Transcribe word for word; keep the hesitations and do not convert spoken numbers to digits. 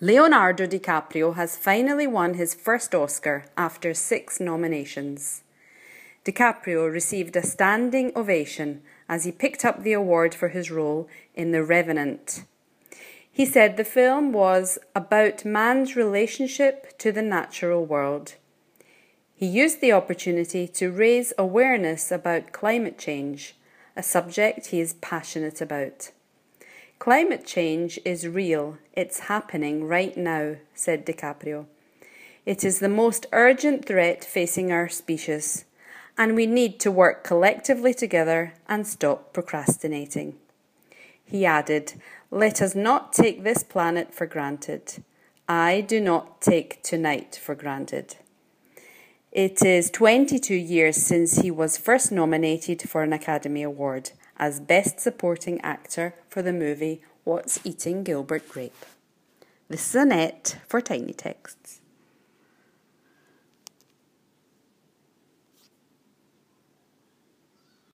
Leonardo DiCaprio has finally won his first Oscar after six nominations. DiCaprio received a standing ovation as he picked up the award for his role in The Revenant. He said the film was about man's relationship to the natural world. He used the opportunity to raise awareness about climate change, a subject he is passionate about. Climate change is real. It's happening right now, said DiCaprio. It is the most urgent threat facing our species, and we need to work collectively together and stop procrastinating. He added, "Let us not take this planet for granted. I do not take tonight for granted." It is twenty-two years since he was first nominated for an Academy Award as Best Supporting Actor for the movie What's Eating Gilbert Grape. This is Annette for Tiny Texts.